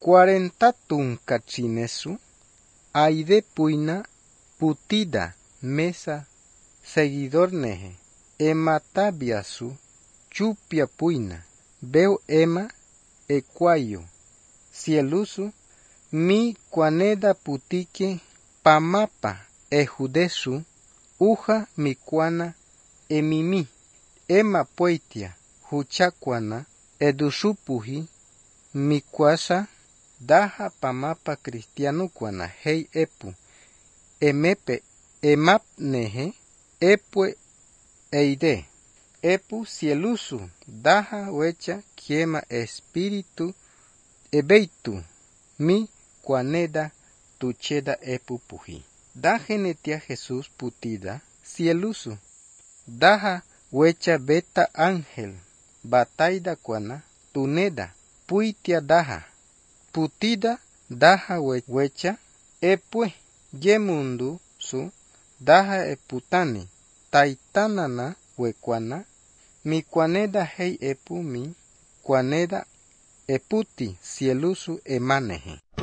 40 tunca chinesu, aide puina, putida, mesa, seguidor neje, ema tabiasu, chupia puina, veo ema, ecuayo, cielusu, mi cuaneda putique, pamapa, ejudesu, uja mi cuana, emimi, ema poitia, huchacuana, edusupuji, mi cuasa, daha pamapa cristiano cuana, hei epu, emepe, emap neje, epue eide, epu cielusu, daha wecha, quiema espíritu, ebeitu, mi cuaneda, tucheda epu puji. Da genetia Jesús putida, cielusu, daha wecha beta ángel, bataida cuana, tuneda, puitia daha, putida, daha wecha, epue, yemundu su, daha eputani, taitanana wecuana, mi cuaneda hei epu mi, cuaneda eputi, cielusu emaneje.